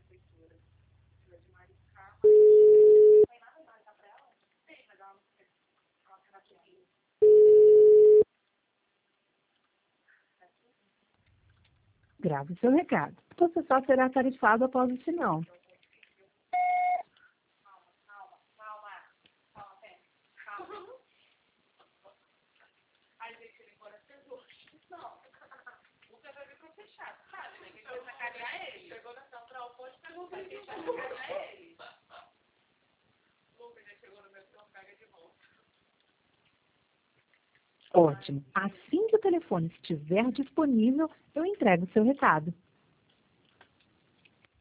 Grave seu recado. Você só será tarifado após o sinal. Ótimo. Assim que o telefone estiver disponível, eu entrego o seu recado.